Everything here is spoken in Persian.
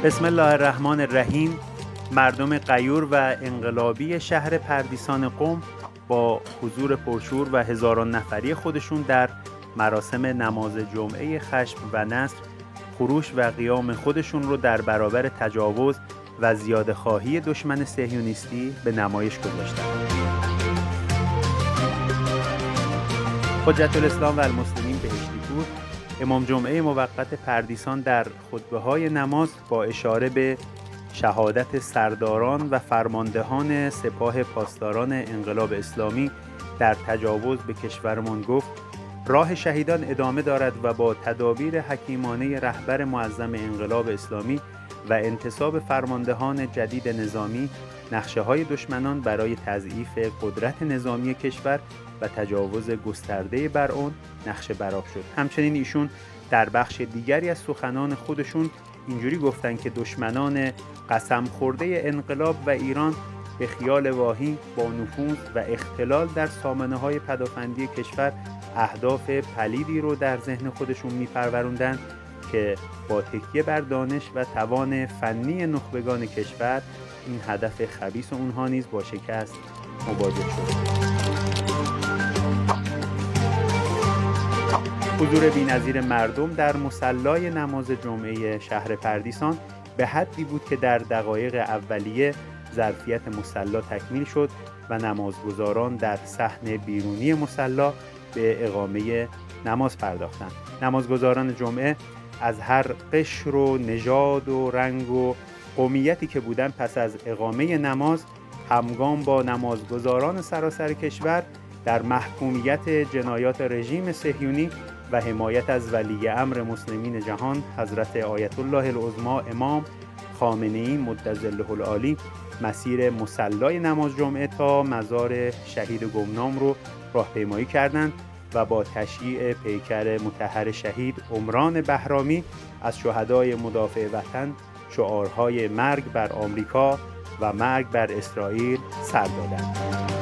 بسم الله الرحمن الرحیم. مردم غیور و انقلابی شهر پردیسان قم با حضور پرشور و هزاران نفری خودشون در مراسم نماز جمعه خشم و نصر خروش و قیام خودشون رو در برابر تجاوز و زیاده‌خواهی دشمن صهیونیستی به نمایش گذاشتند. حجت الاسلام و المسلمین بهشتی‌پور، امام جمعه موقت پردیسان، در خطبه‌های نماز با اشاره به شهادت سرداران و فرماندهان سپاه پاسداران انقلاب اسلامی در تجاوز به کشورمان گفت: راه شهیدان ادامه دارد و با تدابیر حکیمانه رهبر معظم انقلاب اسلامی و انتصاب فرماندهان جدید نظامی، نقشه‌های دشمنان برای تضعیف قدرت نظامی کشور و تجاوز گسترده بر آن نقشه برآب شد. همچنین ایشون در بخش دیگری از سخنان خودشون اینجوری گفتن که دشمنان قسم خورده انقلاب و ایران به خیال واهی با نفوذ و اختلال در سامانه‌های پدافندی کشور اهداف پلیدی رو در ذهن خودشون می‌پروروندن که با تکیه بر دانش و توان فنی نخبگان کشور این هدف خبیث اونها نیز با شکست مواجه شد. حضور بی‌نظیر مردم در مصلی نماز جمعه شهر پردیسان به حدی بود که در دقایق اولیه ظرفیت مصلی تکمیل شد و نمازگزاران در صحن بیرونی مصلی به اقامه نماز پرداختند. نمازگزاران جمعه از هر قشر و نژاد و رنگ و قومیتی که بودند، پس از اقامه نماز همگام با نمازگزاران سراسر کشور در محکومیت جنایات رژیم صهیونی و حمایت از ولی امر مسلمین جهان حضرت آیت الله العظمی امام خامنه‌ای مدظله العالی مسیر مصلی نماز جمعه تا مزار شهید گمنام رو راهپیمایی کردند و با تشییع پیکر مطهر شهید عمران بهرامی از شهدای مدافع وطن شعارهای مرگ بر آمریکا و مرگ بر اسرائیل سر دادند.